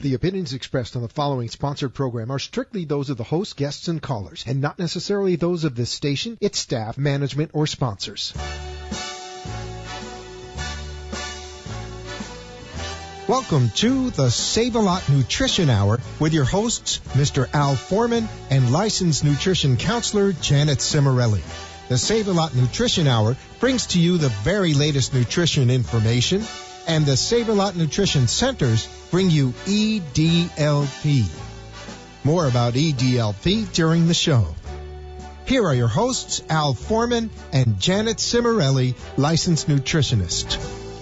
The opinions expressed on the following sponsored program are strictly those of the host, guests, and callers, and not necessarily those of this station, its staff, management, or sponsors. Welcome to the Save-A-Lot Nutrition Hour with your hosts, Mr. Al Foreman and licensed nutrition counselor Janet Cimarelli. The Save-A-Lot Nutrition Hour brings to you the very latest nutrition information, and the Save-A-Lot Nutrition Centers bring you EDLP. More about EDLP during the show. Here are your hosts, Al Foreman and Janet Cimarelli, licensed nutritionist.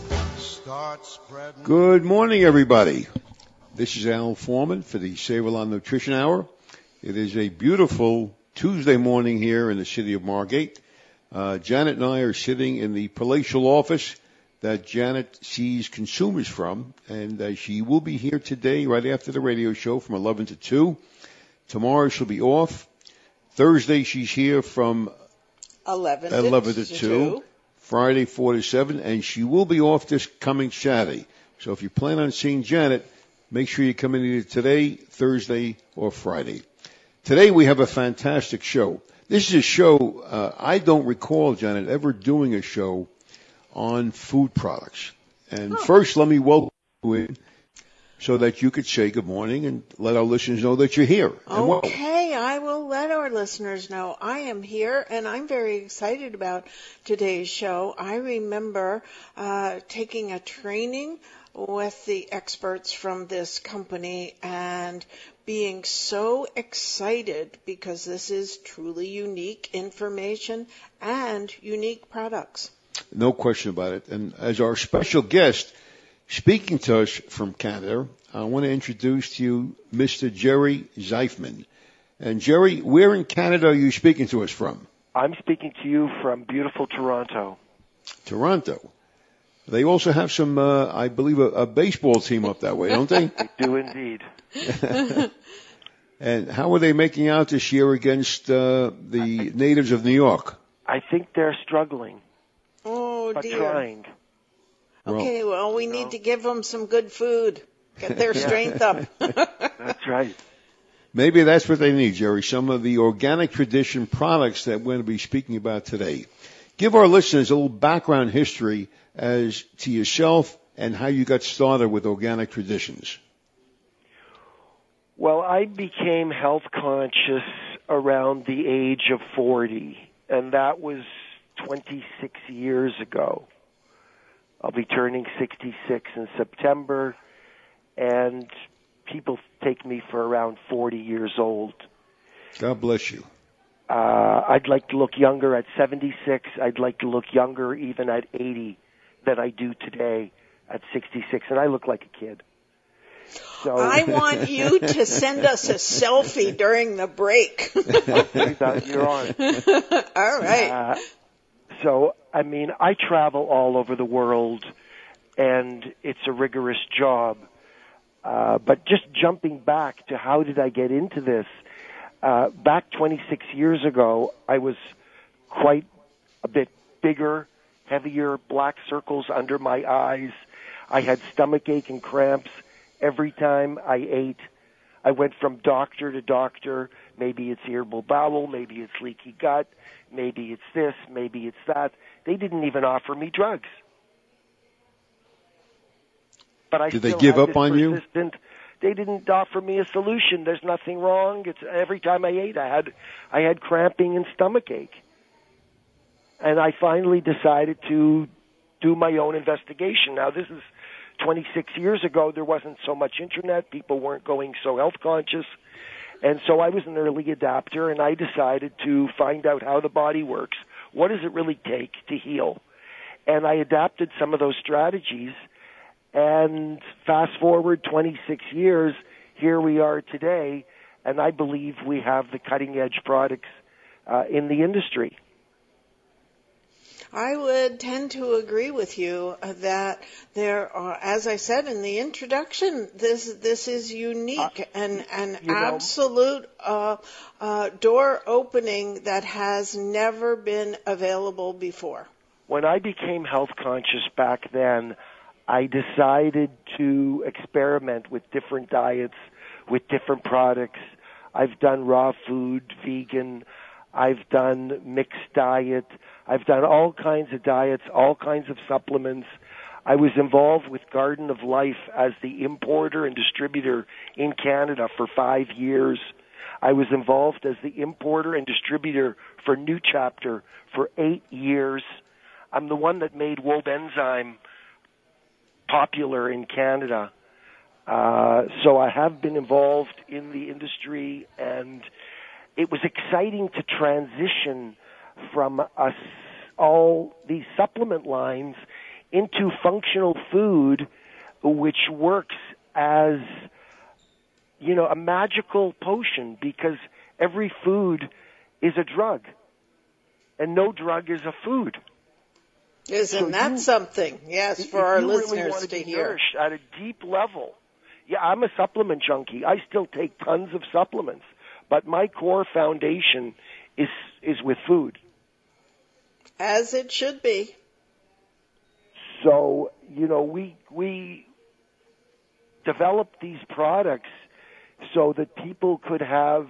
Good morning, everybody. This is Al Foreman for the Save-A-Lot Nutrition Hour. It is a beautiful Tuesday morning here in the city of Margate. Janet and I are sitting in the palatial office that Janet sees consumers from, and she will be here today right after the radio show from 11 to 2. Tomorrow she'll be off. Thursday she's here from 11 to 2. Friday 4 to 7, and she will be off this coming Saturday. So if you plan on seeing Janet, make sure you come in either today, Thursday, or Friday. Today we have a fantastic show. This is a show, I don't recall, Janet, ever doing a show on food products. And first, let me welcome you in so that you could say good morning and let our listeners know that you're here. Okay, I will let our listeners know I am here, and I'm very excited about today's show. I remember taking a training with the experts from this company and being so excited because this is truly unique information and unique products. No question about it. And as our special guest, speaking to us from Canada, I want to introduce to you Mr. Jerry Zeifman. And Jerry, where in Canada are you speaking to us from? I'm speaking to you from beautiful Toronto. Toronto. They also have some, I believe, a baseball team up that way, don't they? They do indeed. And how are they making out this year against the natives of New York? I think they're struggling. Oh, but dear. Trying. Okay, well, we need to give them some good food. Get their strength up. That's right. Maybe that's what they need, Jerry, some of the organic tradition products that we're going to be speaking about today. Give our listeners a little background history as to yourself and how you got started with organic traditions. Well, I became health conscious around the age of 40, and that was 26 years ago. I'll be turning 66 in September, and people take me for around 40 years old. God bless you. I'd like to look younger at 76. I'd like to look younger even at 80 than I do today at 66, and I look like a kid. So I want you to send us a selfie during the break. You're on. All right. So, I mean, I travel all over the world, and it's a rigorous job. But just jumping back to how did I get into this, back 26 years ago, I was quite a bit bigger, heavier, black circles under my eyes. I had stomachache and cramps every time I ate. I went from doctor to doctor. Maybe it's irritable bowel, maybe it's leaky gut, maybe it's this, maybe it's that. They didn't even offer me drugs. But I Did they give up on you? They didn't offer me a solution. There's nothing wrong. It's every time I ate, I had cramping and stomachache. And I finally decided to do my own investigation. Now, this is 26 years ago. There wasn't so much internet. People weren't going so health conscious. And so I was an early adapter, and I decided to find out how the body works. What does it really take to heal? And I adapted some of those strategies. And fast forward 26 years, here we are today, and I believe we have the cutting-edge products in the industry. I would tend to agree with you that there are, as I said in the introduction, this is unique and an absolute door opening that has never been available before. When I became health conscious back then, I decided to experiment with different diets, with different products. I've done raw food, vegan. I've done mixed diet. I've done all kinds of diets, all kinds of supplements. I was involved with Garden of Life as the importer and distributor in Canada for 5 years. I was involved as the importer and distributor for New Chapter for 8 years. I'm the one that made Wobenzyme popular in Canada. So I have been involved in the industry, and it was exciting to transition from all these supplement lines into functional food, which works as, you know, a magical potion, because every food is a drug, and no drug is a food. Isn't that something? Yes, for our listeners really want to be hear. Nourished at a deep level. Yeah, I'm a supplement junkie. I still take tons of supplements, but my core foundation is with food. As it should be. So, you know, we developed these products so that people could have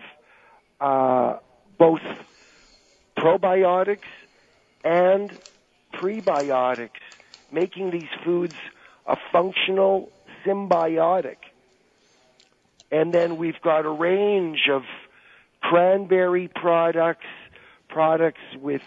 both probiotics and prebiotics, making these foods a functional symbiotic. And then we've got a range of cranberry products with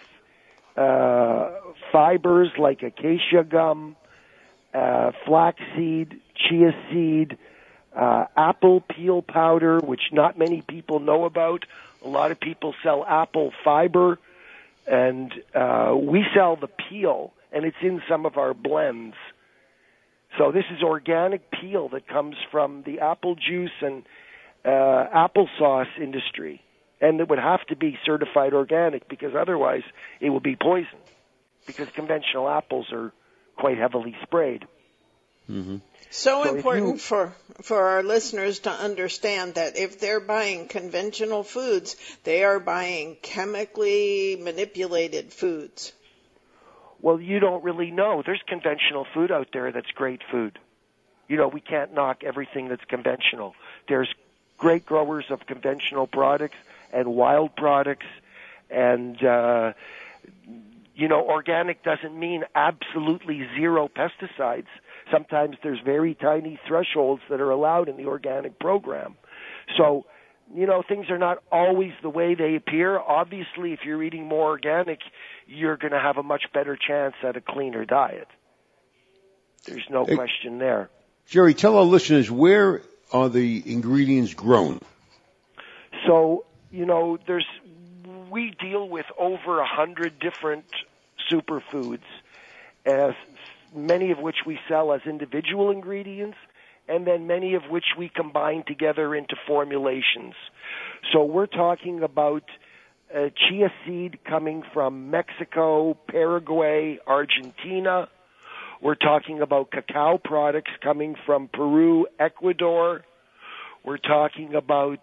fibers like acacia gum, flaxseed, chia seed, apple peel powder, which not many people know about. A lot of people sell apple fiber, and we sell the peel, and it's in some of our blends. So this is organic peel that comes from the apple juice and applesauce industry. And it would have to be certified organic, because otherwise it will be poison, because conventional apples are quite heavily sprayed. Mm-hmm. So important for our listeners to understand that if they're buying conventional foods, they are buying chemically manipulated foods. Well, you don't really know. There's conventional food out there that's great food. You know, we can't knock everything that's conventional. There's great growers of conventional products and wild products, and you know, organic doesn't mean absolutely zero pesticides. Sometimes there's very tiny thresholds that are allowed in the organic program. So, you know, things are not always the way they appear. Obviously, if you're eating more organic, you're going to have a much better chance at a cleaner diet. There's no question there. Jerry, tell our listeners, where are the ingredients grown? So, you know, we deal with over 100 different superfoods, many of which we sell as individual ingredients, and then many of which we combine together into formulations. So we're talking about chia seed coming from Mexico, Paraguay, Argentina. We're talking about cacao products coming from Peru, Ecuador. We're talking about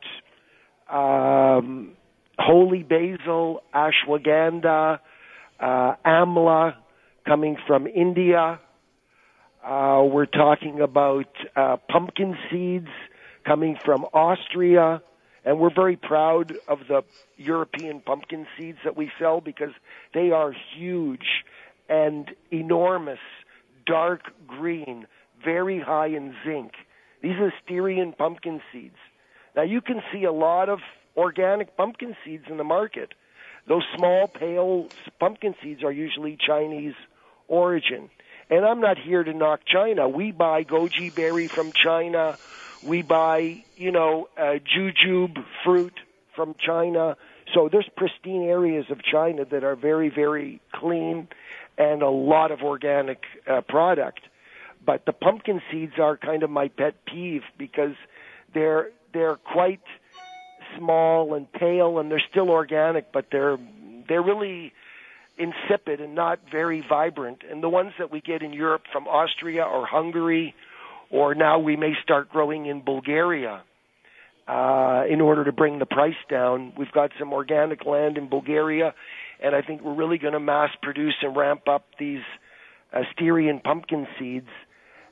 holy basil, ashwagandha, amla coming from India. We're talking about pumpkin seeds coming from Austria, and we're very proud of the European pumpkin seeds that we sell, because they are huge and enormous, dark green, very high in zinc. These are Styrian pumpkin seeds. Now, you can see a lot of organic pumpkin seeds in the market. Those small, pale pumpkin seeds are usually Chinese origin. And I'm not here to knock China. We buy goji berry from China. We buy, you know, jujube fruit from China. So there's pristine areas of China that are very, very clean and a lot of organic product. But the pumpkin seeds are kind of my pet peeve, because they're quite small and pale, and they're still organic, but they're really insipid and not very vibrant. And the ones that we get in Europe from Austria or Hungary, or now we may start growing in Bulgaria, in order to bring the price down. We've got some organic land in Bulgaria, and I think we're really going to mass produce and ramp up these Styrian pumpkin seeds.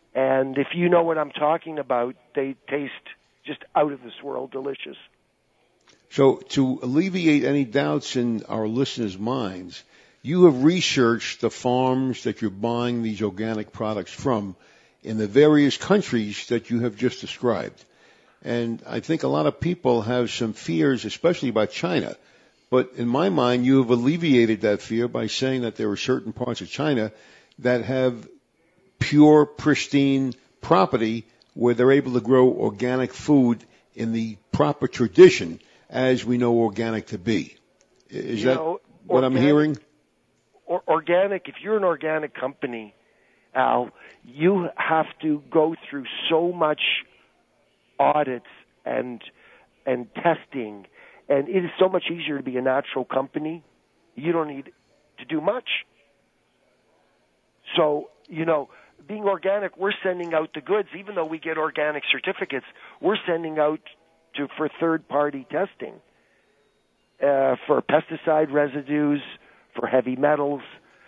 And if you know what I'm talking about, they taste just out of this world delicious. So to alleviate any doubts in our listeners' minds, you have researched the farms that you're buying these organic products from in the various countries that you have just described. And I think a lot of people have some fears, especially about China. But in my mind, you have alleviated that fear by saying that there are certain parts of China that have pure, pristine property where they're able to grow organic food in the proper tradition as we know organic to be. Is that what I'm hearing? Organic, if you're an organic company, Al, you have to go through so much audits and testing, and it is so much easier to be a natural company. You don't need to do much. So, being organic, we're sending out the goods, even though we get organic certificates, we're sending out for third-party testing for pesticide residues, for heavy metals.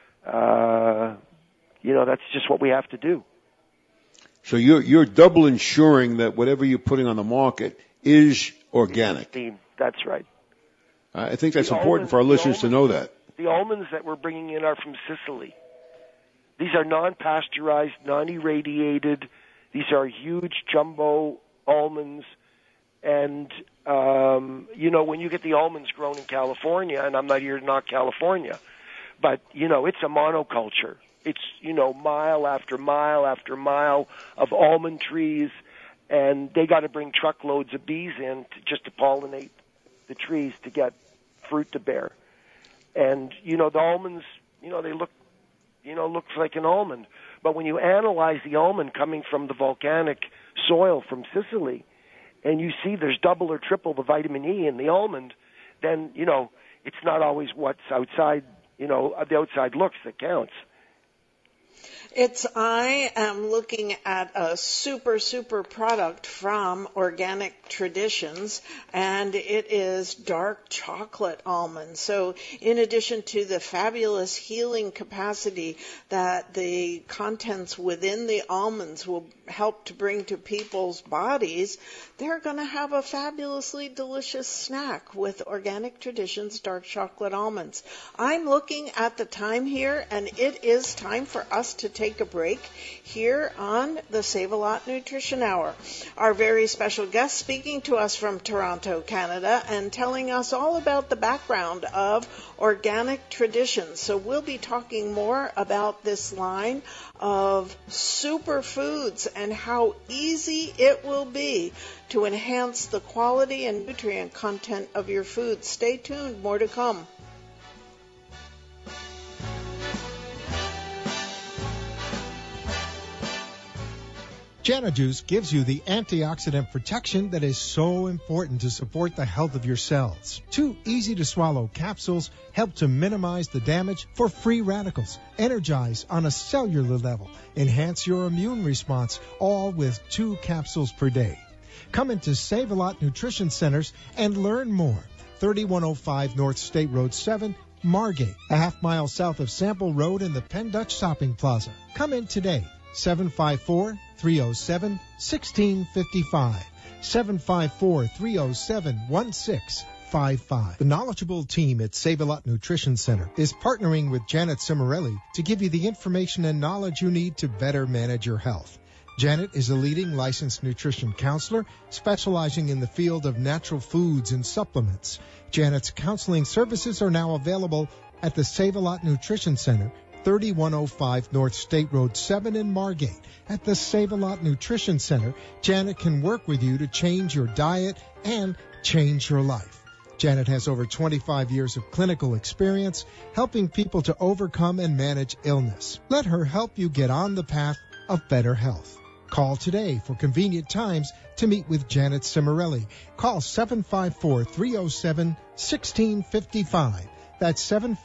That's just what we have to do. So you're double ensuring that whatever you're putting on the market is organic. That's right. I think that's important for our listeners to know that. The almonds that we're bringing in are from Sicily. These are non-pasteurized, non-irradiated. These are huge jumbo almonds. And, when you get the almonds grown in California, and I'm not here to knock California, but, it's a monoculture. It's, mile after mile after mile of almond trees, and they got to bring truckloads of bees in just to pollinate the trees to get fruit to bear. And, the almonds, they look like an almond. But when you analyze the almond coming from the volcanic soil from Sicily, and you see there's double or triple the vitamin E in the almond, then, it's not always what's outside, the outside looks that counts. I am looking at a super product from Organic Traditions, and it is dark chocolate almonds. So in addition to the fabulous healing capacity that the contents within the almonds will help to bring to people's bodies, they're going to have a fabulously delicious snack with Organic Traditions dark chocolate almonds. I'm looking at the time here, and it is time for us to take a break here on the Save-A-Lot Nutrition Hour. Our very special guest speaking to us from Toronto, Canada, and telling us all about the background of Organic Traditions. So we'll be talking more about this line of superfoods and how easy it will be to enhance the quality and nutrient content of your food. Stay tuned, more to come. JanaJuice gives you the antioxidant protection that is so important to support the health of your cells. 2 easy-to-swallow capsules help to minimize the damage for free radicals, energize on a cellular level, enhance your immune response, all with 2 capsules per day. Come into Save-A-Lot Nutrition Centers and learn more. 3105 North State Road 7, Margate, a half-mile south of Sample Road in the Penn Dutch Shopping Plaza. Come in today. 754-307-1655. 754-307-1655. The knowledgeable team at Save-A-Lot Nutrition Center is partnering with Janet Cimarelli to give you the information and knowledge you need to better manage your health. Janet is a leading licensed nutrition counselor specializing in the field of natural foods and supplements. Janet's counseling services are now available at the Save-A-Lot Nutrition Center, 3105 North State Road 7 in Margate. At the Save-A-Lot Nutrition Center, Janet can work with you to change your diet and change your life. Janet has over 25 years of clinical experience helping people to overcome and manage illness. Let her help you get on the path of better health. Call today for convenient times to meet with Janet Cimarelli. Call 754-307-1655. That's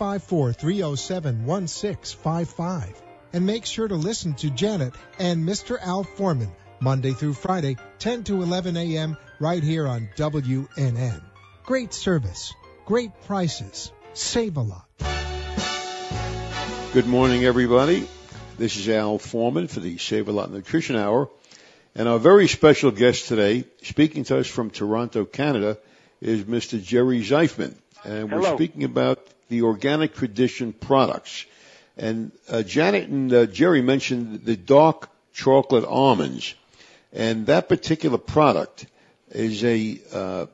754-307-1655. And make sure to listen to Janet and Mr. Al Foreman Monday through Friday, 10 to 11 a.m. right here on WNN. Great service, great prices, save a lot. Good morning, everybody. This is Al Foreman for the Save a Lot Nutrition Hour. And our very special guest today, speaking to us from Toronto, Canada, is Mr. Jerry Zeifman. And we're speaking about the Organic Tradition products. And Janet and Jerry mentioned the dark chocolate almonds. And that particular product is a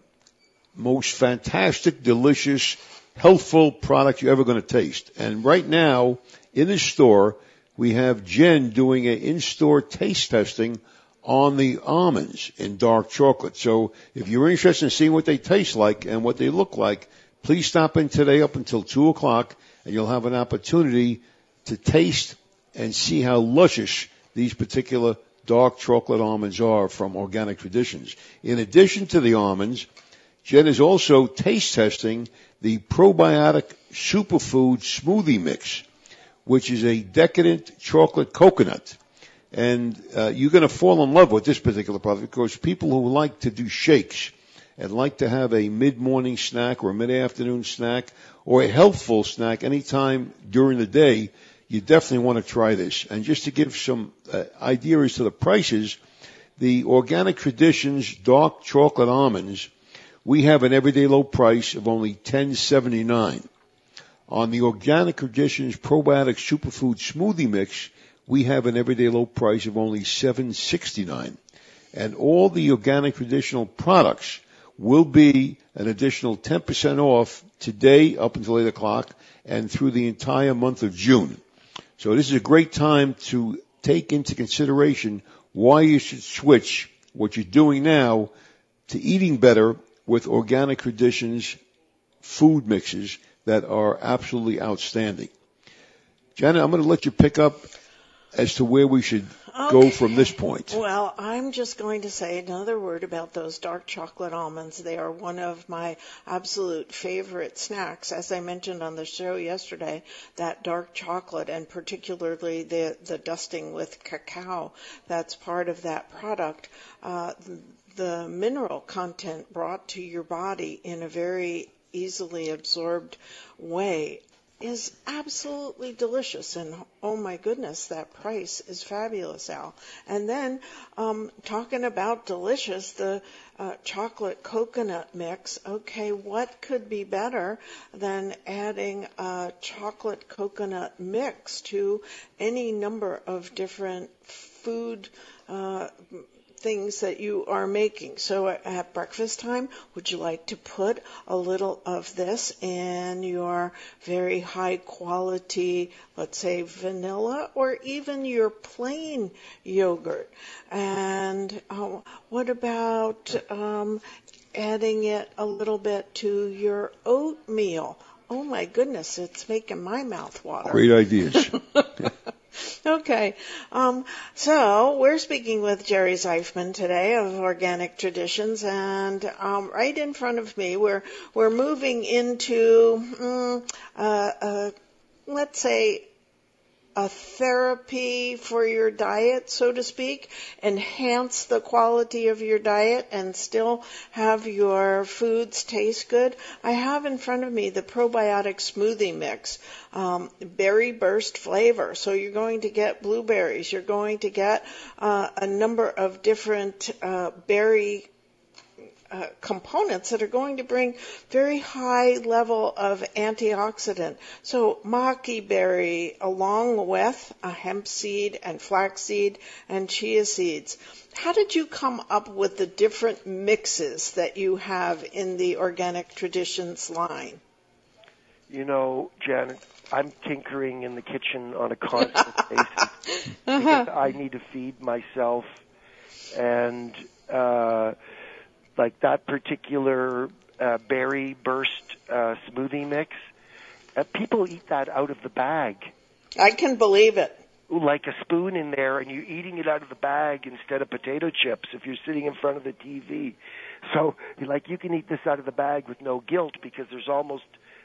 most fantastic, delicious, healthful product you're ever going to taste. And right now, in the store, we have Jen doing an in-store taste testing on the almonds in dark chocolate. So if you're interested in seeing what they taste like and what they look like, please stop in today up until 2 o'clock, and you'll have an opportunity to taste and see how luscious these particular dark chocolate almonds are from Organic Traditions. In addition to the almonds, Jen is also taste testing the probiotic superfood smoothie mix, which is a decadent chocolate coconut. And you're going to fall in love with this particular product because people who like to do shakes and like to have a mid-morning snack or a mid-afternoon snack or a healthful snack anytime during the day, you definitely want to try this. And just to give some idea as to the prices, the Organic Traditions dark chocolate almonds, we have an everyday low price of only $10.79. On the Organic Traditions Probiotic Superfood Smoothie Mix, we have an everyday low price of only $7.69. And all the Organic Traditional products will be an additional 10% off today up until 8 o'clock and through the entire month of June. So this is a great time to take into consideration why you should switch what you're doing now to eating better with Organic Traditions food mixes that are absolutely outstanding. Janet, I'm going to let you pick up as to where we should go from this point. Well, I'm just going to say another word about those dark chocolate almonds. They are one of my absolute favorite snacks. As I mentioned on the show yesterday, that dark chocolate and particularly the dusting with cacao, that's part of that product. The mineral content brought to your body in a very easily absorbed way is absolutely delicious, and oh my goodness, that price is fabulous, Al. And then talking about delicious, the chocolate coconut mix. Okay, what could be better than adding a chocolate coconut mix to any number of different food things that you are making? So at breakfast time, would you like to put a little of this in your very high quality, let's say vanilla, or even your plain yogurt? And what about adding it a little bit to your oatmeal? Oh my goodness, it's making my mouth water. Great ideas. Okay, so we're speaking with Jerry Zeifman today of Organic Traditions, and right in front of me, we're moving into, let's say, a therapy for your diet, so to speak, enhance the quality of your diet and still have your foods taste good. I have in front of me the probiotic smoothie mix, berry burst flavor. So you're going to get blueberries, you're going to get a number of different berry components that are going to bring very high level of antioxidant. So maki berry along with a hemp seed and flax seed and chia seeds. How did you come up with the different mixes that you have in the Organic Traditions line? You know, Janet, I'm tinkering in the kitchen on a constant basis because I need to feed myself, and like that particular berry burst smoothie mix, people eat that out of the bag. I can believe it. Like a spoon in there, and you're eating it out of the bag instead of potato chips if you're sitting in front of the TV. So, like, you can eat this out of the bag with no guilt because there's almost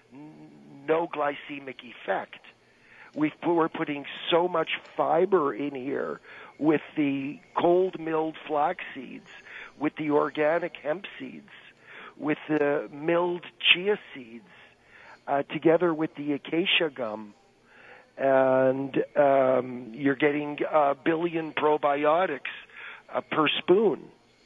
no glycemic effect. We're putting so much fiber in here with the cold milled flax seeds, with the organic hemp seeds, with the milled chia seeds, together with the acacia gum and you're getting 1 billion probiotics per spoon.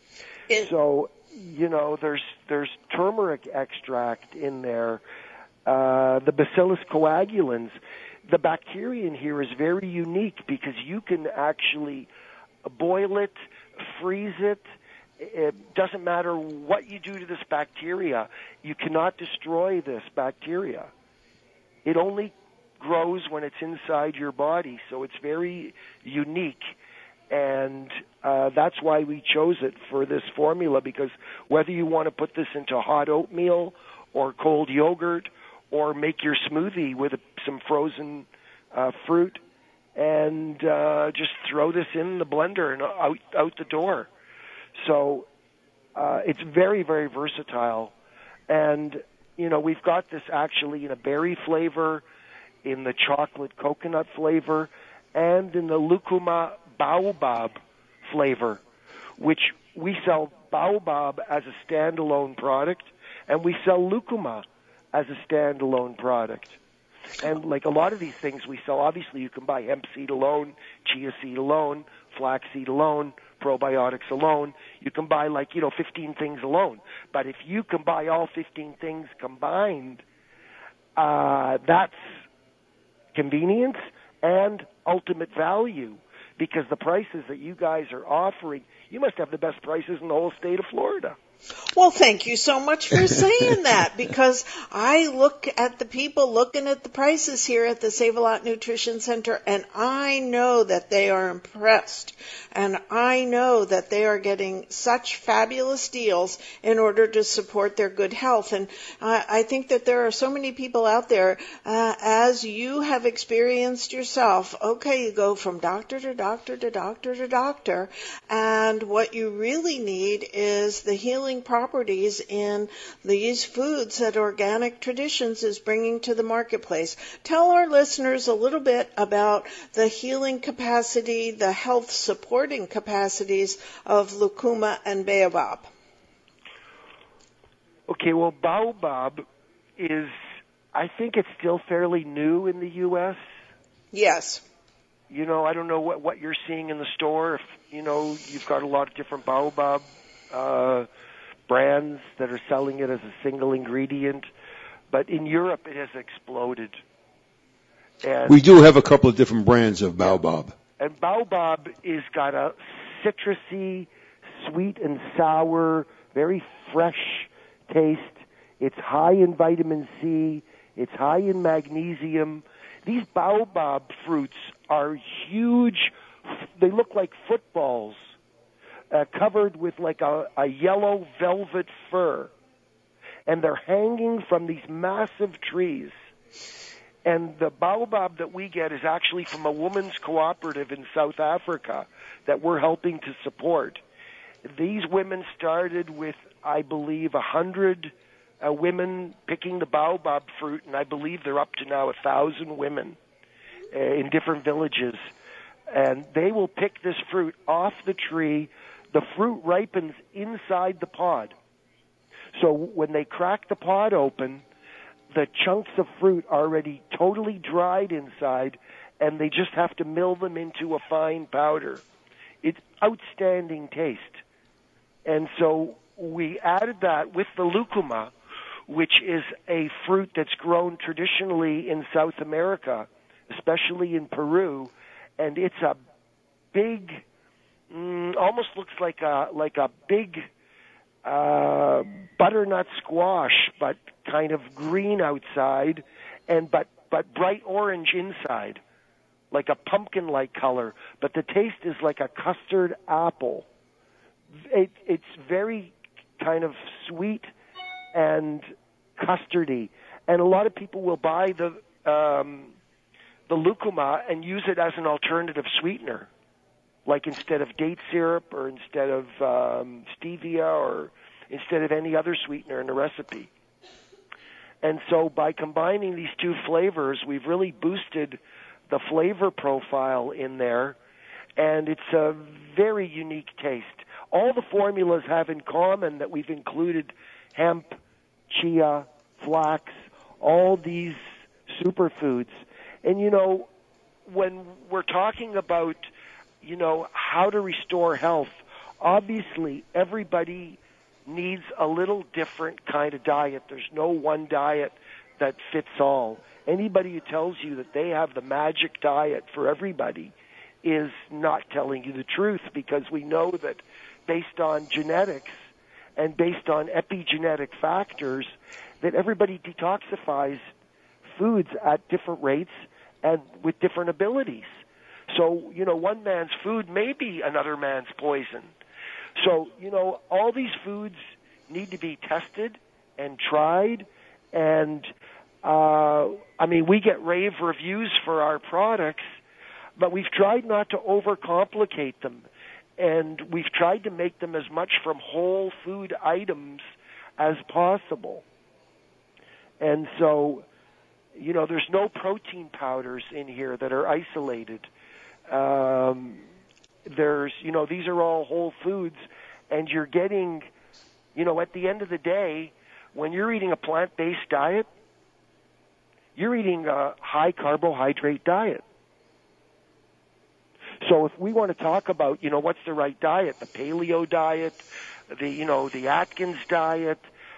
So, there's turmeric extract in there, the Bacillus coagulans. The bacteria in here is very unique because you can actually boil it, freeze it. It doesn't matter what you do to this bacteria. You cannot destroy this bacteria. It only grows when it's inside your body, so it's very unique. And that's why we chose it for this formula, because whether you want to put this into hot oatmeal or cold yogurt or make your smoothie with some frozen fruit and just throw this in the blender and out the door. So it's very, very versatile. And, we've got this actually in a berry flavor, in the chocolate coconut flavor, and in the Lucuma Baobab flavor, which we sell Baobab as a standalone product, and we sell Lucuma as a standalone product. And like a lot of these things we sell, obviously you can buy hemp seed alone, chia seed alone, flax seed alone, probiotics alone. You can buy 15 things alone. But if you can buy all 15 things combined, that's convenience and ultimate value, because the prices that you guys are offering, you must have the best prices in the whole state of Florida. Well, thank you so much for saying that, because I look at the people looking at the prices here at the Save-A-Lot Nutrition Center, and I know that they are impressed, and I know that they are getting such fabulous deals in order to support their good health. And I think that there are so many people out there, as you have experienced yourself. Okay, you go from doctor to doctor to doctor to doctor, and what you really need is the healing properties in these foods that Organic Traditions is bringing to the marketplace. Tell our listeners a little bit about the healing capacity, the health supporting capacities of Lucuma and Baobab. Okay, well, Baobab is, I think it's still fairly new in the U.S. Yes. I don't know what you're seeing in the store. If, you've got a lot of different Baobab brands that are selling it as a single ingredient, but in Europe it has exploded. And we do have a couple of different brands of Baobab. And Baobab is got a citrusy, sweet and sour, very fresh taste. It's high in vitamin C. It's high in magnesium. These Baobab fruits are huge. They look like footballs. Covered with like a yellow velvet fur. And they're hanging from these massive trees. And the Baobab that we get is actually from a women's cooperative in South Africa that we're helping to support. These women started with, I believe, 100 women picking the Baobab fruit, and I believe they're up to now 1,000 women in different villages. And they will pick this fruit off the tree. The fruit ripens inside the pod. So when they crack the pod open, the chunks of fruit are already totally dried inside, and they just have to mill them into a fine powder. It's outstanding taste. And so we added that with the lucuma, which is a fruit that's grown traditionally in South America, especially in Peru, and it's a big, almost looks like a big butternut squash, but kind of green outside, and but bright orange inside, like a pumpkin-like color. But the taste is like a custard apple. It's very kind of sweet and custardy, and a lot of people will buy the lucuma and use it as an alternative sweetener, like instead of date syrup or instead of stevia or instead of any other sweetener in a recipe. And so by combining these two flavors, we've really boosted the flavor profile in there, and it's a very unique taste. All the formulas have in common that we've included hemp, chia, flax, all these superfoods. And, when we're talking about, how to restore health, obviously everybody needs a little different kind of diet. There's no one diet that fits all. Anybody who tells you that they have the magic diet for everybody is not telling you the truth, because we know that based on genetics and based on epigenetic factors, that everybody detoxifies foods at different rates and with different abilities. So, one man's food may be another man's poison. So, all these foods need to be tested and tried. And, we get rave reviews for our products, but we've tried not to overcomplicate them. And we've tried to make them as much from whole food items as possible. And so, there's no protein powders in here that are isolated. These are all whole foods, and you're getting, at the end of the day, when you're eating a plant-based diet, you're eating a high carbohydrate diet. So if we want to talk about, what's the right diet, the paleo diet, the Atkins diet,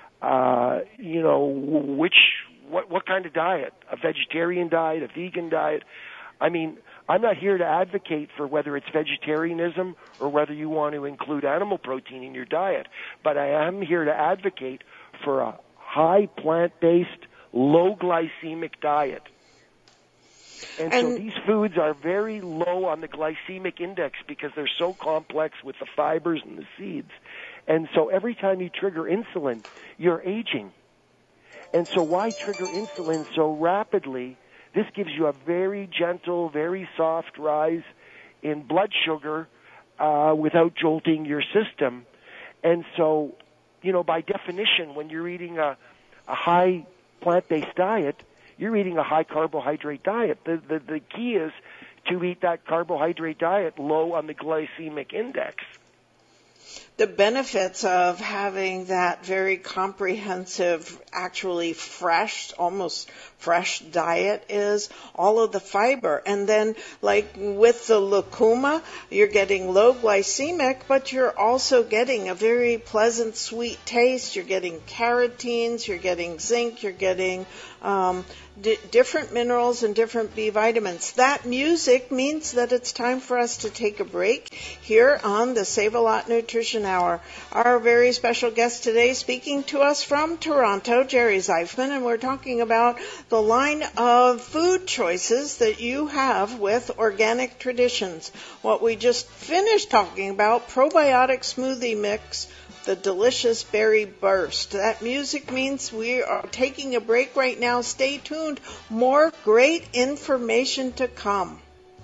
what kind of diet, a vegetarian diet, a vegan diet? I'm not here to advocate for whether it's vegetarianism or whether you want to include animal protein in your diet, but I am here to advocate for a high plant-based, low glycemic diet. And so these foods are very low on the glycemic index because they're so complex with the fibers and the seeds. And so every time you trigger insulin, you're aging. And so why trigger insulin so rapidly? This gives you a very gentle, very soft rise in blood sugar without jolting your system. And so, by definition, when you're eating a high plant-based diet, you're eating a high carbohydrate diet. The key is to eat that carbohydrate diet low on the glycemic index. The benefits of having that very comprehensive, actually fresh, almost fresh diet is all of the fiber. And then, like with the lucuma, you're getting low glycemic, but you're also getting a very pleasant, sweet taste. You're getting carotenes, you're getting zinc, you're getting different minerals and different B vitamins. That music means that it's time for us to take a break here on the Save-A-Lot Nutrition Hour. Our very special guest today speaking to us from Toronto, Jerry Zeifman, and we're talking about the line of food choices that you have with Organic Traditions. What we just finished talking about, probiotic smoothie mix, the delicious berry burst. That music means we are taking a break right now. Stay tuned. More great information to come.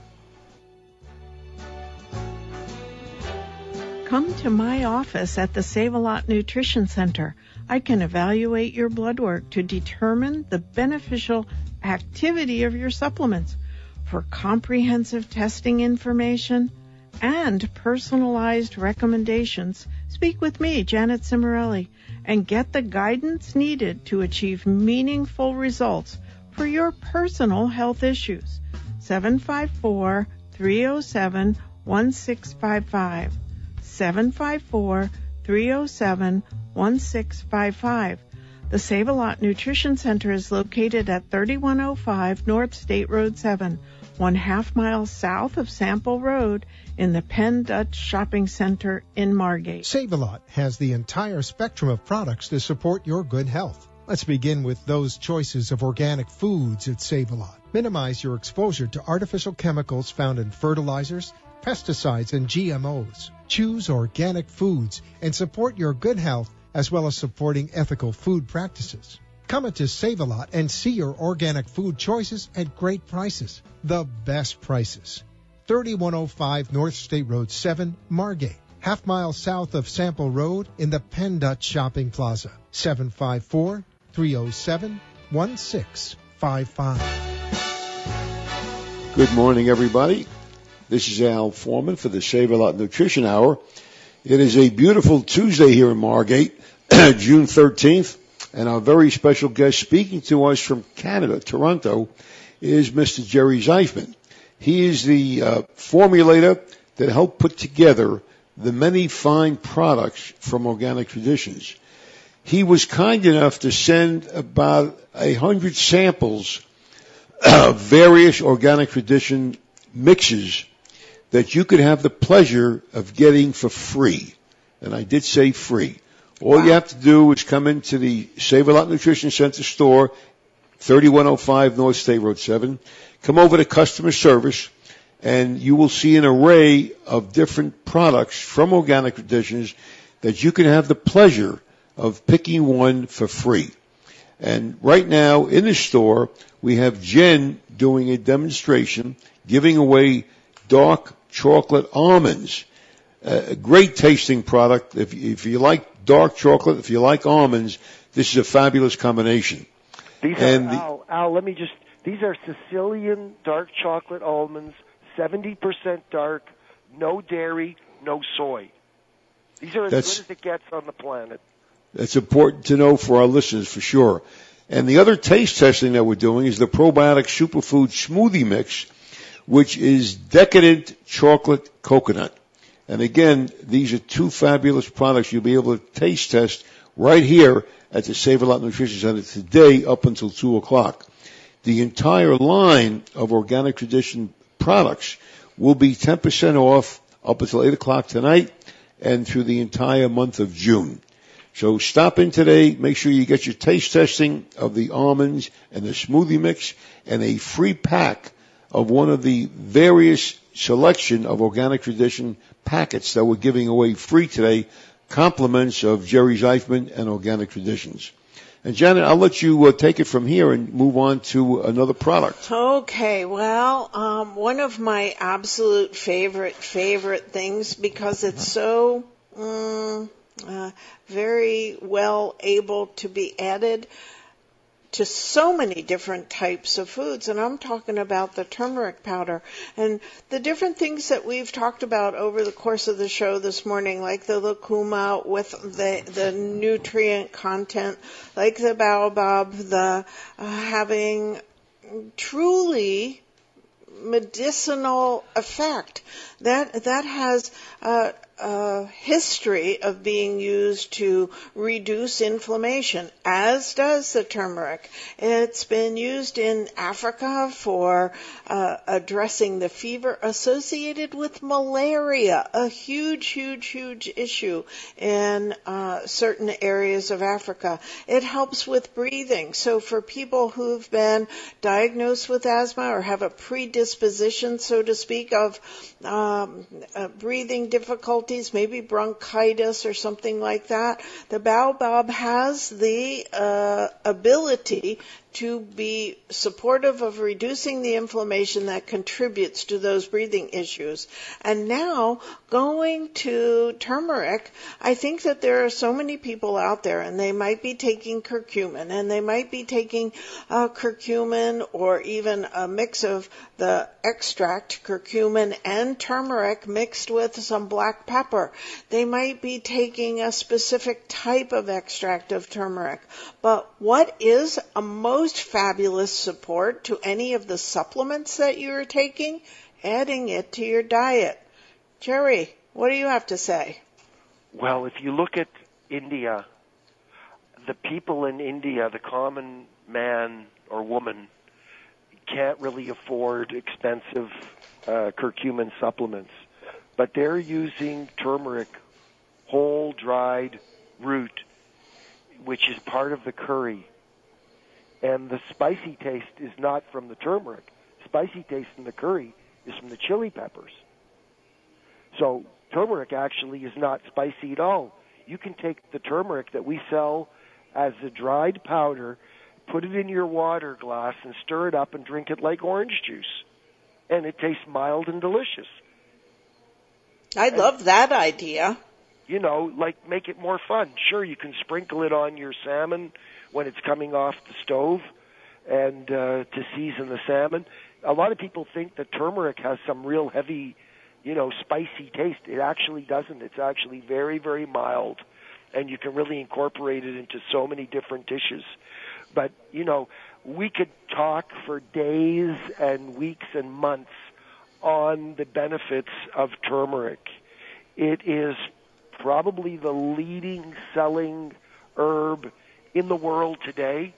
Come to my office at the Save-A-Lot Nutrition Center. I can evaluate your blood work to determine the beneficial activity of your supplements. For comprehensive testing information and personalized recommendations, speak with me, Janet Cimarelli, and get the guidance needed to achieve meaningful results for your personal health issues. 754-307-1655. 754-307-1655. The Save-A-Lot Nutrition Center is located at 3105 North State Road 7, 1/2 mile south of Sample Road in the Penn Dutch Shopping Center in Margate. Save-A-Lot has the entire spectrum of products to support your good health. Let's begin with those choices of organic foods at Save-A-Lot. Minimize your exposure to artificial chemicals found in fertilizers, pesticides, and GMOs. Choose organic foods and support your good health as well as supporting ethical food practices. Come into Save-A-Lot and see your organic food choices at great prices. The best prices. 3105 North State Road 7, Margate. 1/2 mile south of Sample Road in the Penn Dutch Shopping Plaza. 754-307-1655. Good morning, everybody. This is Al Foreman for the Save-A-Lot Nutrition Hour. It is a beautiful Tuesday here in Margate, June 13th, and our very special guest speaking to us from Canada, Toronto, is Mr. Jerry Zeifman. He is the formulator that helped put together the many fine products from Organic Traditions. He was kind enough to send about 100 samples of various Organic Tradition mixes that you could have the pleasure of getting for free. And I did say free. All you have to do is come into the Save-A-Lot Nutrition Center store, 3105 North State Road 7. Come over to customer service, and you will see an array of different products from Organic Traditions that you can have the pleasure of picking one for free. And right now in the store, we have Jen doing a demonstration, giving away dark chocolate almonds. A great tasting product. If you like dark chocolate, if you like almonds, this is a fabulous combination. These are, Al, let me just, these are Sicilian dark chocolate almonds, 70% dark, no dairy, no soy. These are as good as it gets on the planet. That's important to know for our listeners, for sure. And the other taste testing that we're doing is the Probiotic Superfood Smoothie Mix, which is decadent chocolate coconut. And again, these are two fabulous products you'll be able to taste test right here at the Save-A-Lot Nutrition Center today up until 2 o'clock. The entire line of Organic Tradition products will be 10% off up until 8 o'clock tonight and through the entire month of June. So stop in today, make sure you get your taste testing of the almonds and the smoothie mix and a free pack of one of the various selection of Organic Tradition packets that we're giving away free today, compliments of Jerry Zeifman and Organic Traditions. And Janet, I'll let you take it from here and move on to another product. Okay, well, one of my absolute favorite things, because it's so very well able to be added to so many different types of foods, and I'm talking about the turmeric powder. And the different things that we've talked about over the course of the show this morning, like the lucuma with the nutrient content, like the baobab, the having truly medicinal effect, that has a history of being used to reduce inflammation, as does the turmeric. It's been used in Africa for addressing the fever associated with malaria, a huge issue in certain areas of Africa. It helps with breathing. So for people who've been diagnosed with asthma or have a predisposition, so to speak, of breathing difficulties, maybe bronchitis or something like that, the baobab has the ability to be supportive of reducing the inflammation that contributes to those breathing issues. And now, going to turmeric, I think that there are so many people out there, and they might be taking curcumin, and they might be taking curcumin or even a mix of the extract, curcumin and turmeric mixed with some black pepper. They might be taking a specific type of extract of turmeric. But what is a most fabulous support to any of the supplements that you're taking? Adding it to your diet. Jerry, what do you have to say? Well, if you look at India, the people in India, the common man or woman, can't really afford expensive curcumin supplements. But they're using turmeric, whole dried root, which is part of the curry. And the spicy taste is not from the turmeric. Spicy taste in the curry is from the chili peppers. So turmeric actually is not spicy at all. You can take the turmeric that we sell as a dried powder, put it in your water glass, and stir it up and drink it like orange juice. And it tastes mild and delicious. I love that idea. You know, like make it more fun. Sure, you can sprinkle it on your salmon when it's coming off the stove and to season the salmon. A lot of people think that turmeric has some real heavy, spicy taste. It actually doesn't. It's actually very, very mild, and you can really incorporate it into so many different dishes. But, we could talk for days and weeks and months on the benefits of turmeric. It is probably the leading selling herb in the world today,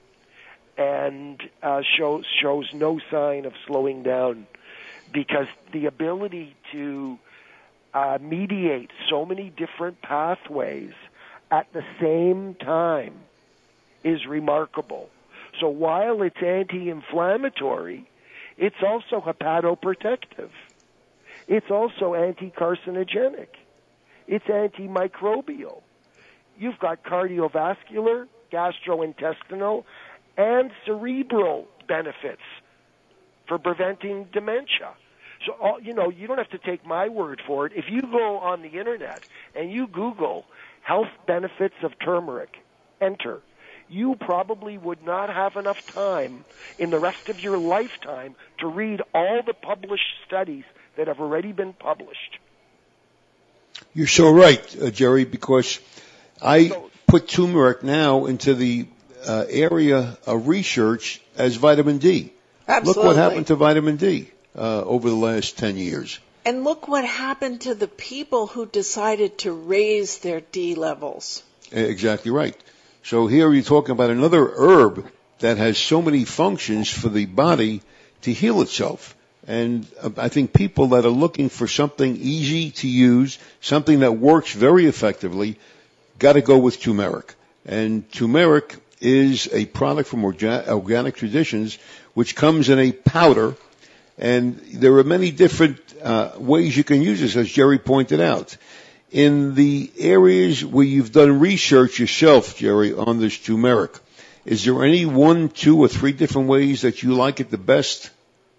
and shows no sign of slowing down, because the ability to mediate so many different pathways at the same time is remarkable. So while it's anti-inflammatory, it's also hepatoprotective. It's also anti-carcinogenic. It's antimicrobial. You've got cardiovascular, gastrointestinal, and cerebral benefits for preventing dementia. So, you don't have to take my word for it. If you go on the internet and you Google health benefits of turmeric, enter, you probably would not have enough time in the rest of your lifetime to read all the published studies that have already been published. You're so right, Jerry, because I put turmeric now into the area of research as vitamin D. Absolutely. Look what happened to vitamin D over the last 10 years. And look what happened to the people who decided to raise their D levels. Exactly right. So here you're talking about another herb that has so many functions for the body to heal itself. And I think people that are looking for something easy to use, something that works very effectively, got to go with turmeric. And turmeric is a product from Organic Traditions, which comes in a powder. And there are many different ways you can use this, as Jerry pointed out. In the areas where you've done research yourself, Jerry, on this turmeric, is there any 1, 2, or 3 different ways that you like it the best?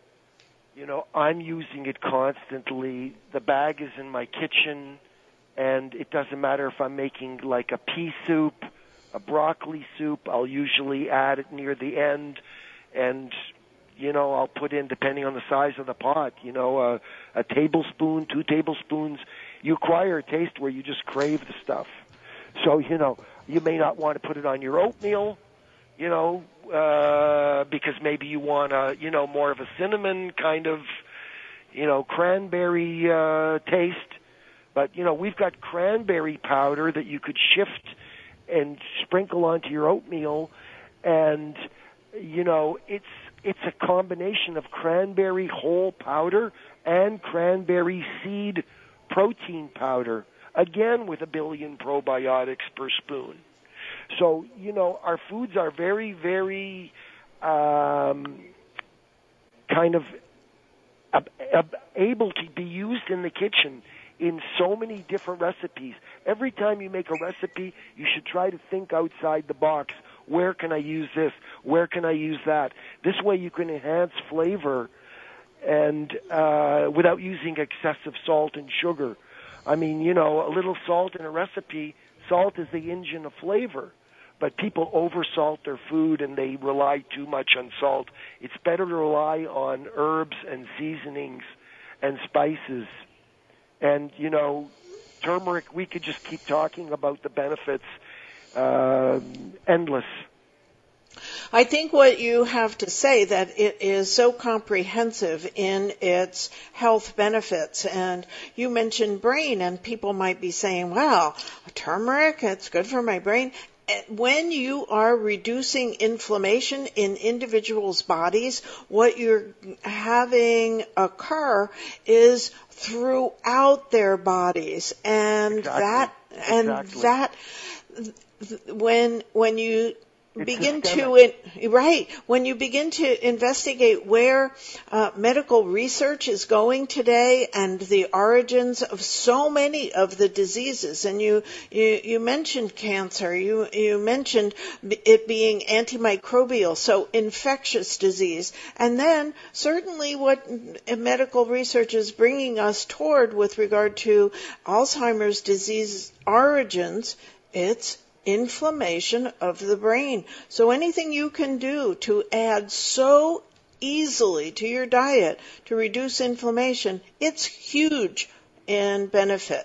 I'm using it constantly. The bag is in my kitchen, and it doesn't matter if I'm making like a pea soup, a broccoli soup. I'll usually add it near the end, and I'll put in, depending on the size of the pot, a tablespoon, 2 tablespoons. You acquire a taste where you just crave the stuff. So, you may not want to put it on your oatmeal, because maybe you want more of a cinnamon kind of, cranberry taste. But, we've got cranberry powder that you could shift and sprinkle onto your oatmeal. And, it's a combination of cranberry whole powder and cranberry seed protein powder, again with 1 billion probiotics per spoon. So, our foods are very, very kind of able to be used in the kitchen in so many different recipes. Every time you make a recipe, you should try to think outside the box. Where can I use this? Where can I use that? This way you can enhance flavor and without using excessive salt and sugar. I mean, a little salt in a recipe, salt is the engine of flavor. But people oversalt their food and they rely too much on salt. It's better to rely on herbs and seasonings and spices. And, turmeric, we could just keep talking about the benefits, endless. I think what you have to say, that it is so comprehensive in its health benefits. And you mentioned brain, and people might be saying, well, turmeric, it's good for my brain. When you are reducing inflammation in individuals' bodies, what you're having occur is throughout their bodies, and Exactly. that when you begin when you begin to investigate where medical research is going today and the origins of so many of the diseases, and you mentioned cancer, you mentioned it being antimicrobial, so infectious disease, and then certainly what medical research is bringing us toward with regard to Alzheimer's disease origins, it's inflammation of the brain. So anything you can do to add so easily to your diet to reduce inflammation, it's huge in benefit.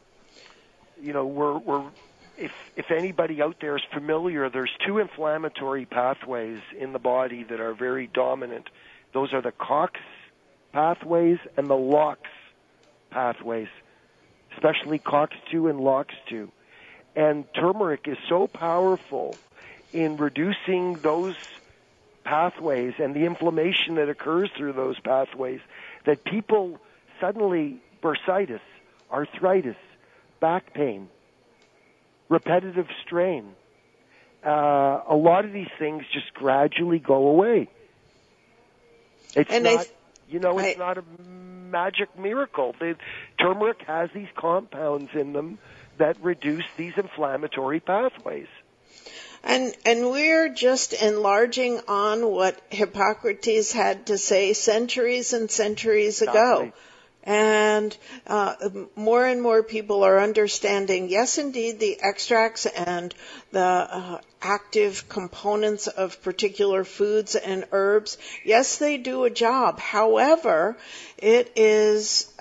If anybody out there is familiar, there's 2 inflammatory pathways in the body that are very dominant. Those are the COX pathways and the LOX pathways, especially COX-2 and LOX-2. And turmeric is so powerful in reducing those pathways and the inflammation that occurs through those pathways that people suddenly, bursitis, arthritis, back pain, repetitive strain, a lot of these things just gradually go away. It's not a magic miracle. Turmeric has these compounds in them that reduce these inflammatory pathways. And we're just enlarging on what Hippocrates had to say centuries and centuries ago. And more and more people are understanding, yes, indeed, the extracts and the active components of particular foods and herbs, yes, they do a job. However, it is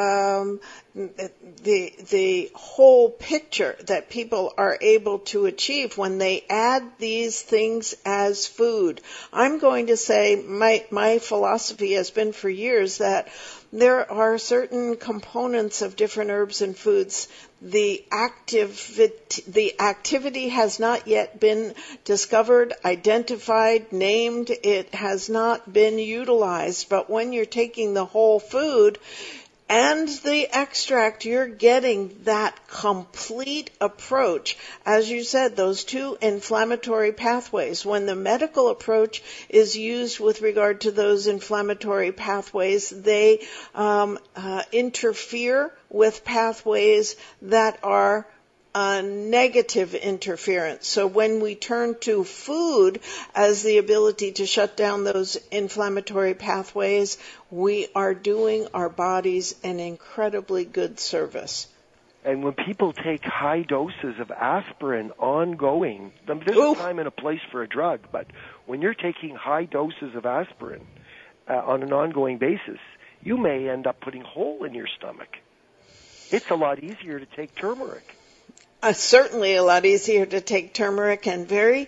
the whole picture that people are able to achieve when they add these things as food. I'm going to say my philosophy has been for years that there are certain components of different herbs and foods. The activity has not yet been discovered, identified, named. It has not been utilized. But when you're taking the whole food and the extract, you're getting that complete approach. As you said, those two inflammatory pathways. When the medical approach is used with regard to those inflammatory pathways, they interfere with pathways that are negative interference. So when we turn to food as the ability to shut down those inflammatory pathways, we are doing our bodies an incredibly good service. And when people take high doses of aspirin ongoing, there's a time and a place for a drug, but when you're taking high doses of aspirin on an ongoing basis, you may end up putting a hole in your stomach. It's a lot easier to take turmeric. Certainly a lot easier to take turmeric and very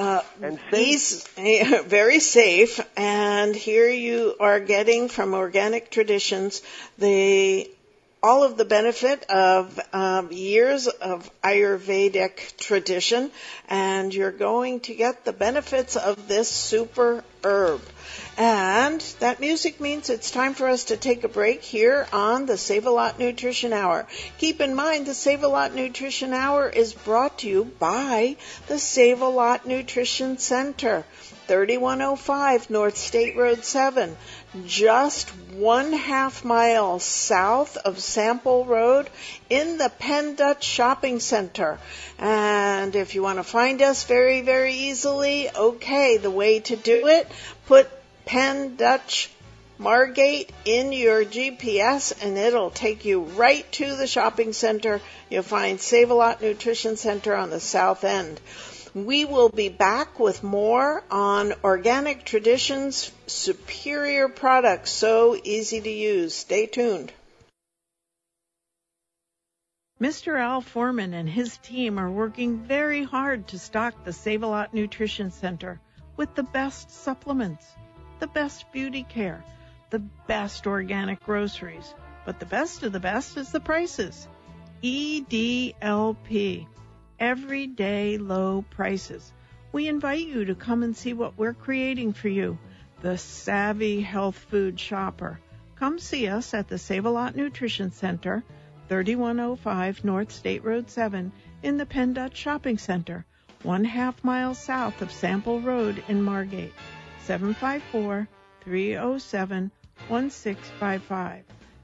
very safe. And here you are getting from Organic Traditions all of the benefit of years of Ayurvedic tradition, and you're going to get the benefits of this super herb. And that music means it's time for us to take a break here on the Save-A-Lot Nutrition Hour. Keep in mind, the Save-A-Lot Nutrition Hour is brought to you by the Save-A-Lot Nutrition Center, 3105 North State Road 7, just 1/2 mile south of Sample Road in the Penn Dutch Shopping Center. And if you want to find us very, very easily, the way to do it, put Penn Dutch Margate in your GPS and it'll take you right to the shopping center. You'll find Save-A-Lot Nutrition Center on the south end. We will be back with more on Organic Traditions' superior products, so easy to use. Stay tuned. Mr. Al Foreman and his team are working very hard to stock the Save-A-Lot Nutrition Center with the best supplements, the best beauty care, the best organic groceries. But the best of the best is the prices. EDLP. Everyday low prices. We invite you to come and see what we're creating for you, the savvy health food shopper. Come see us at the Save-A-Lot Nutrition Center, 3105 North State Road 7 in the Penn Dutch Shopping Center, 1/2 mile south of Sample Road in Margate, 754-307-1655,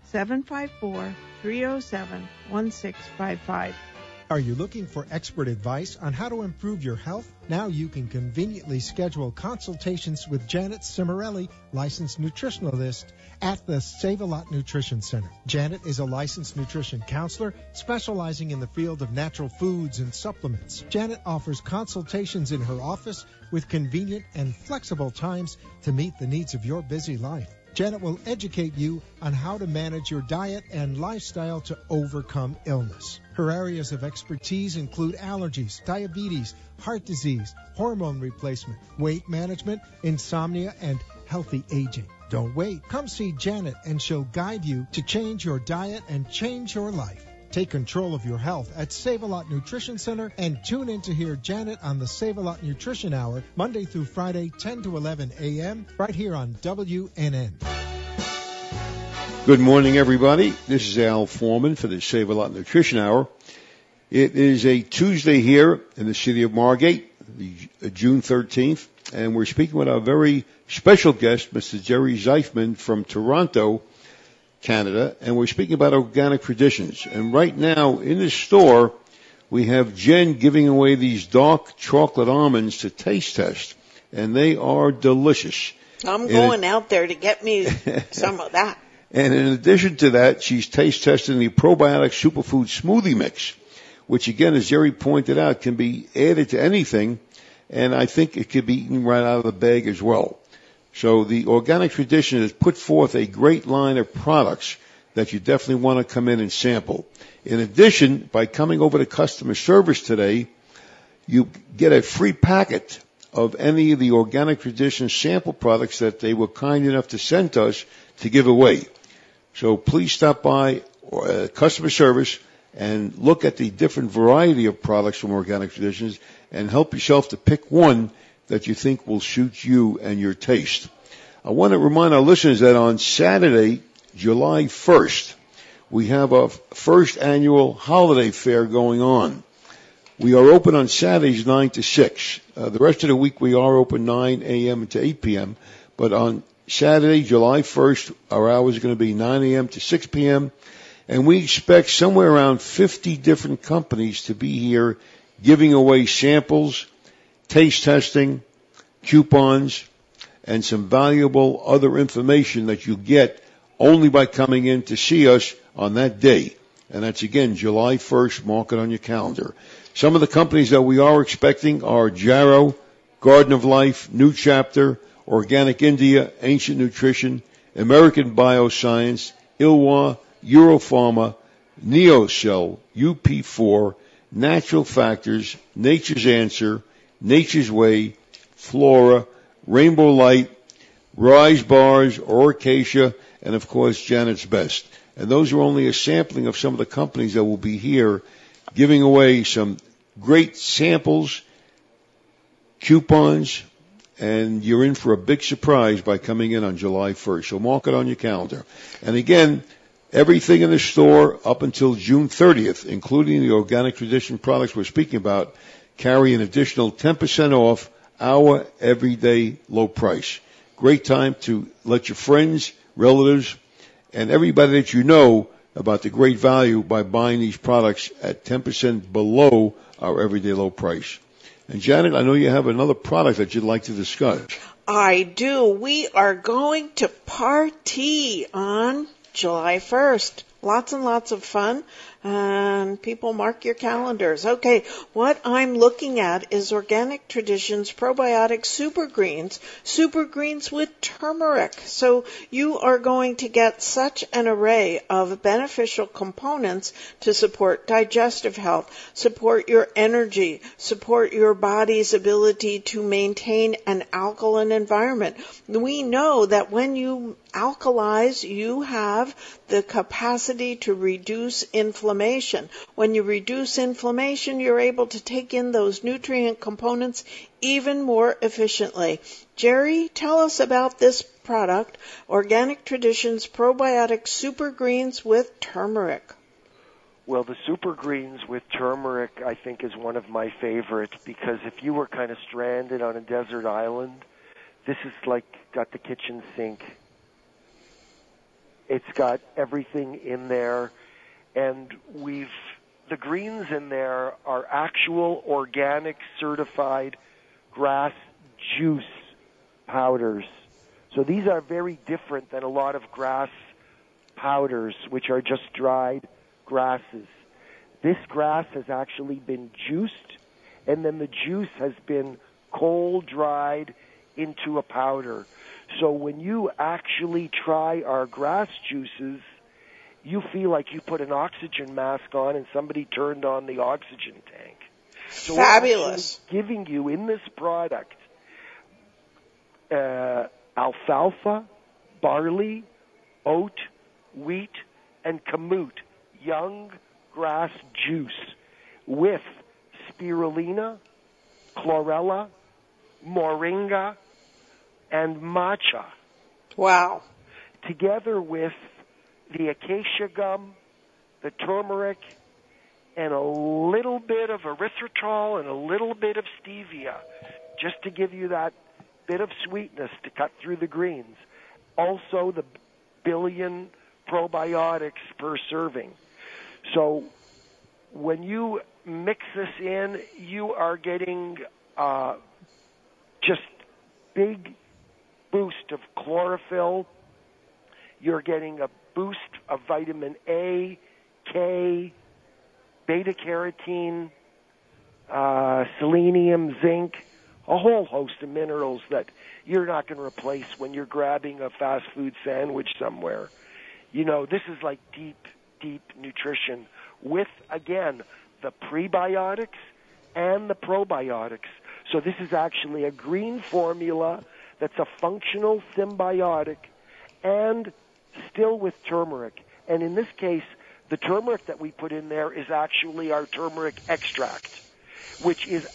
754-307-1655. Are you looking for expert advice on how to improve your health? Now you can conveniently schedule consultations with Janet Cimarelli, licensed nutritionalist at the Save-A-Lot Nutrition Center. Janet is a licensed nutrition counselor specializing in the field of natural foods and supplements. Janet offers consultations in her office with convenient and flexible times to meet the needs of your busy life. Janet will educate you on how to manage your diet and lifestyle to overcome illness. Her areas of expertise include allergies, diabetes, heart disease, hormone replacement, weight management, insomnia, and healthy aging. Don't wait. Come see Janet and she'll guide you to change your diet and change your life. Take control of your health at Save-A-Lot Nutrition Center and tune in to hear Janet on the Save-A-Lot Nutrition Hour, Monday through Friday, 10 to 11 a.m., right here on WNN. Good morning, everybody. This is Al Foreman for the Save-A-Lot Nutrition Hour. It is a Tuesday here in the city of Margate, June 13th, and we're speaking with our very special guest, Mr. Jerry Zeifman from Toronto, Canada, and we're speaking about organic traditions. And right now in the store, we have Jen giving away these dark chocolate almonds to taste test, and they are delicious. I'm going out there to get me some of that. And in addition to that, she's taste testing the probiotic superfood smoothie mix, which again, as Jerry pointed out, can be added to anything, and I think it could be eaten right out of the bag as well. So the Organic Tradition has put forth a great line of products that you definitely want to come in and sample. In addition, by coming over to customer service today, you get a free packet of any of the Organic Tradition sample products that they were kind enough to send to us to give away. So please stop by customer service and look at the different variety of products from Organic Traditions and help yourself to pick one that you think will suit you and your taste. I want to remind our listeners that on Saturday, July 1st, we have our first annual holiday fair going on. We are open on Saturdays 9 to 6. The rest of the week we are open 9 a.m. to 8 p.m. But on Saturday, July 1st, our hours are going to be 9 a.m. to 6 p.m. And we expect somewhere around 50 different companies to be here giving away samples, taste testing, coupons, and some valuable other information that you get only by coming in to see us on that day. And that's, again, July 1st. Mark it on your calendar. Some of the companies that we are expecting are Jarrow, Garden of Life, New Chapter, Organic India, Ancient Nutrition, American Bioscience, Ilwa, Europharma, NeoCell, UP4, Natural Factors, Nature's Answer, Nature's Way, Flora, Rainbow Light, Rise Bars, Oracacia, and of course Janet's Best. And those are only a sampling of some of the companies that will be here giving away some great samples, coupons, and you're in for a big surprise by coming in on July 1st. So mark it on your calendar. And again, everything in the store up until June 30th, including the Organic Tradition products we're speaking about, carry an additional 10% off our everyday low price. Great time to let your friends, relatives, and everybody that you know about the great value by buying these products at 10% below our everyday low price. And Janet, I know you have another product that you'd like to discuss. I do. We are going to party on July 1st. Lots and lots of fun. And people mark your calendars. Okay, what I'm looking at is Organic Traditions Probiotic Super Greens with turmeric. So you are going to get such an array of beneficial components to support digestive health, support your energy, support your body's ability to maintain an alkaline environment. We know that when you alkalize, you have the capacity to reduce inflammation. When you reduce inflammation, you're able to take in those nutrient components even more efficiently. Jerry, tell us about this product, Organic Traditions Probiotic Super Greens with Turmeric. Well, the Super Greens with turmeric, I think, is one of my favorites because if you were kind of stranded on a desert island, this is like got the kitchen sink. It's got everything in there. And the greens in there are actual organic certified grass juice powders. So these are very different than a lot of grass powders, which are just dried grasses. This grass has actually been juiced, and then the juice has been cold dried into a powder. So when you actually try our grass juices, you feel like you put an oxygen mask on and somebody turned on the oxygen tank. So fabulous. We're giving you in this product alfalfa, barley, oat, wheat, and kamut, young grass juice, with spirulina, chlorella, moringa, and matcha. Wow. Together with the acacia gum, the turmeric, and a little bit of erythritol and a little bit of stevia, just to give you that bit of sweetness to cut through the greens. Also the billion probiotics per serving. So when you mix this in, you are getting just big boost of chlorophyll. You're getting a boost of vitamin A, K, beta-carotene, selenium, zinc, a whole host of minerals that you're not going to replace when you're grabbing a fast food sandwich somewhere. You know, this is like deep, deep nutrition with, again, the prebiotics and the probiotics. So this is actually a green formula that's a functional symbiotic and still with turmeric. And in this case, the turmeric that we put in there is actually our turmeric extract, which is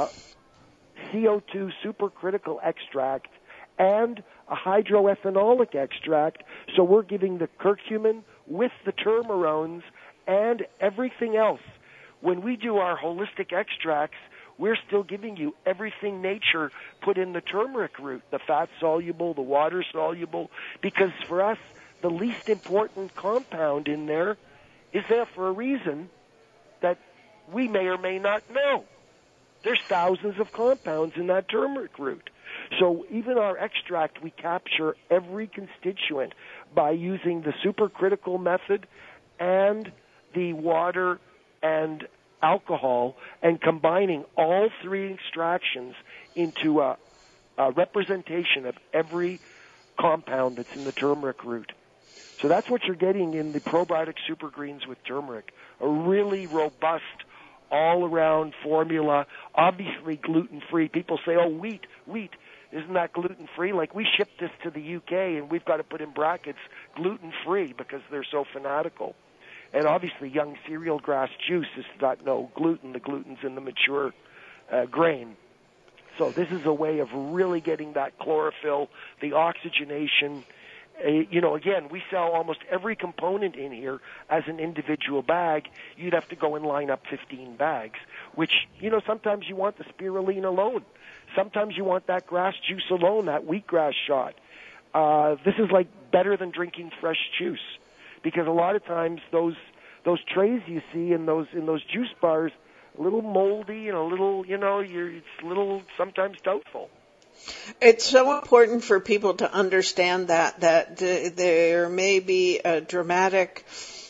CO2 supercritical extract and a hydroethanolic extract. So we're giving the curcumin with the turmerones and everything else. When we do our holistic extracts, we're still giving you everything nature put in the turmeric root, the fat-soluble, the water-soluble, because for us, the least important compound in there is there for a reason that we may or may not know. There's thousands of compounds in that turmeric root. So even our extract, we capture every constituent by using the supercritical method and the water and alcohol and combining all three extractions into a representation of every compound that's in the turmeric root. So that's what you're getting in the probiotic super greens with turmeric, a really robust all-around formula, obviously gluten-free. People say, oh, wheat, isn't that gluten-free? Like, we ship this to the UK, and we've got to put in brackets gluten-free because they're so fanatical. And obviously, young cereal grass juice has got no gluten. The gluten's in the mature grain. So this is a way of really getting that chlorophyll, the oxygenation. Again, we sell almost every component in here as an individual bag. You'd have to go and line up 15 bags, which, sometimes you want the spirulina alone. Sometimes you want that grass juice alone, that wheatgrass shot. This is like better than drinking fresh juice, because a lot of times those trays you see in those juice bars, a little moldy and a little, it's a little sometimes doubtful. It's so important for people to understand that there may be a dramatic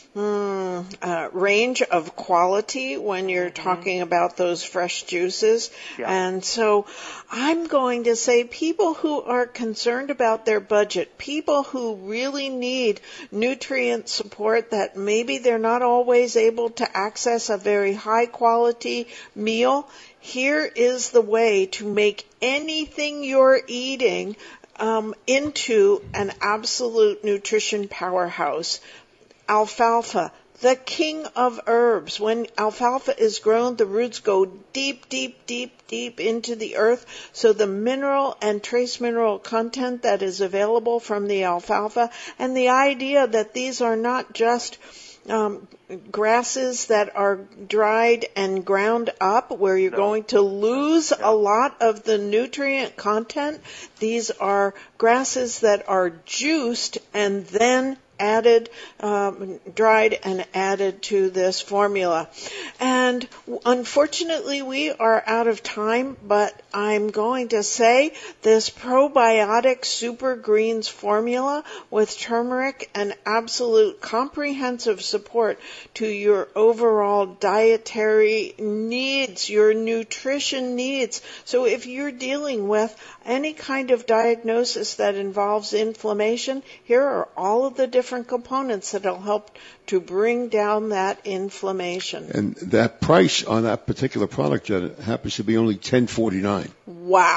range of quality when you're talking about those fresh juices. Yeah. And so I'm going to say people who are concerned about their budget, people who really need nutrient support that maybe they're not always able to access a very high quality meal, here is the way to make anything you're eating into an absolute nutrition powerhouse. Alfalfa, the king of herbs. When alfalfa is grown, the roots go deep, deep, deep, deep into the earth. So the mineral and trace mineral content that is available from the alfalfa, and the idea that these are not just grasses that are dried and ground up where you're going to lose a lot of the nutrient content. These are grasses that are juiced and then added, dried and added to this formula. And unfortunately, we are out of time, but I'm going to say this probiotic super greens formula with turmeric and absolute comprehensive support to your overall dietary needs, your nutrition needs. So if you're dealing with any kind of diagnosis that involves inflammation, here are all of the different components that will help to bring down that inflammation. And that price on that particular product, Janet, happens to be only $10.49. Wow.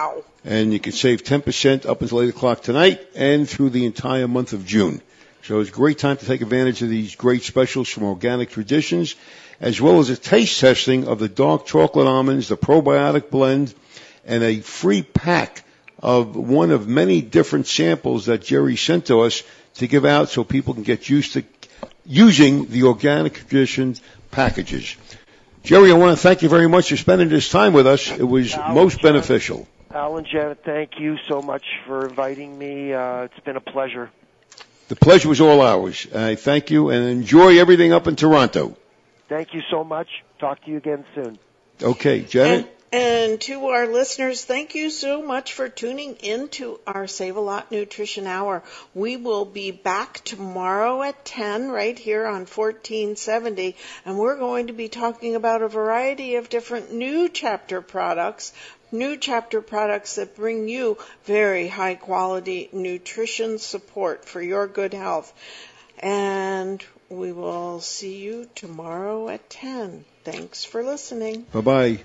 And you can save 10% up until 8 o'clock tonight and through the entire month of June. So it's a great time to take advantage of these great specials from Organic Traditions, as well as a taste testing of the dark chocolate almonds, the probiotic blend, and a free pack of one of many different samples that Jerry sent to us to give out so people can get used to using the Organic Traditions packages. Jerry, I want to thank you very much for spending this time with us. It was most beneficial. Al and Janet, thank you so much for inviting me. It's been a pleasure. The pleasure was all ours. I thank you and enjoy everything up in Toronto. Thank you so much. Talk to you again soon. Okay, Janet? And to our listeners, thank you so much for tuning in to our Save-A-Lot Nutrition Hour. We will be back tomorrow at 10 right here on 1470, and we're going to be talking about a variety of different new chapter products that bring you very high-quality nutrition support for your good health. And we will see you tomorrow at 10. Thanks for listening. Bye-bye.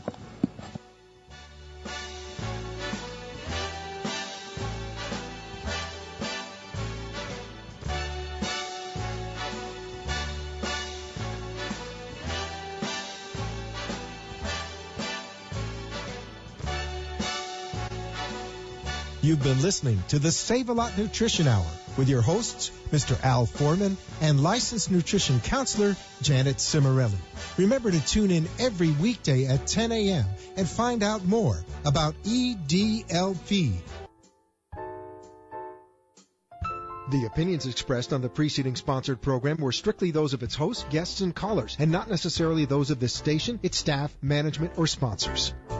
You've been listening to the Save-A-Lot Nutrition Hour with your hosts, Mr. Al Foreman and licensed nutrition counselor, Janet Cimarelli. Remember to tune in every weekday at 10 a.m. and find out more about EDLP. The opinions expressed on the preceding sponsored program were strictly those of its hosts, guests, and callers, and not necessarily those of this station, its staff, management, or sponsors.